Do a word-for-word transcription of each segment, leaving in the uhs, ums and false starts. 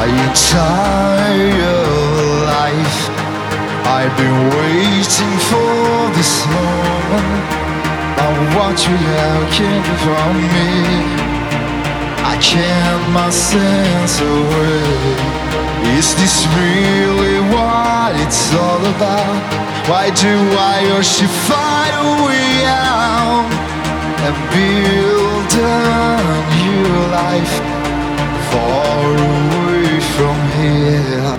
My entire life I've been waiting for this moment. Now what you have kept from me, I can't my sense away. Is this really what it's all about? Why do I urge to find a way out and build a new life far away from here?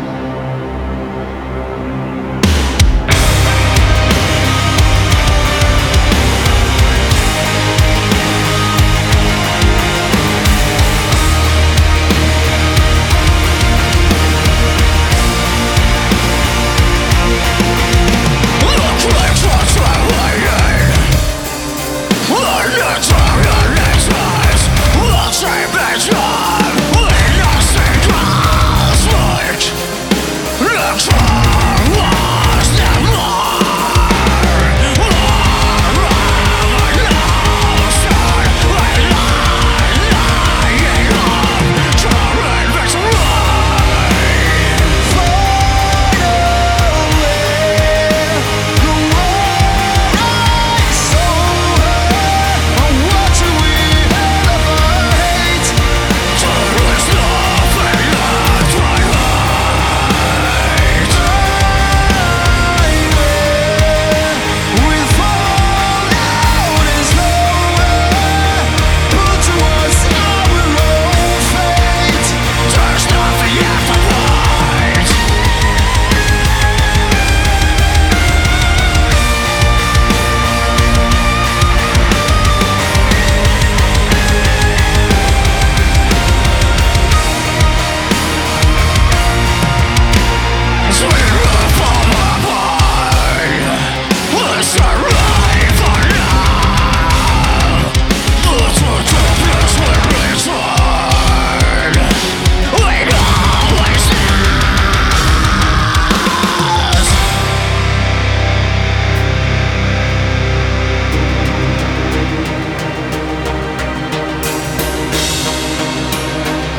A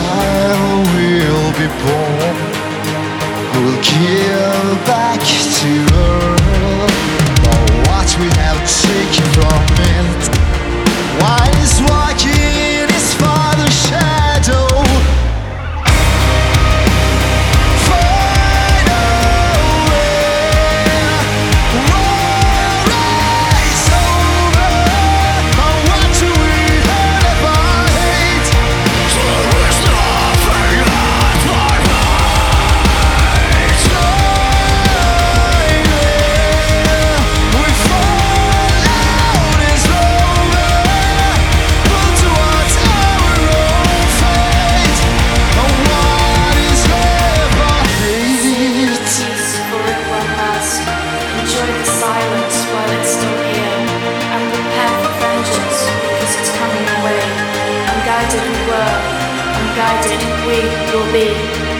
child will be born who will give back to earth all what we have taken from it. One is walking in his father's shadow. Find a way, war is over. On what do we ever hate? Guided we will be.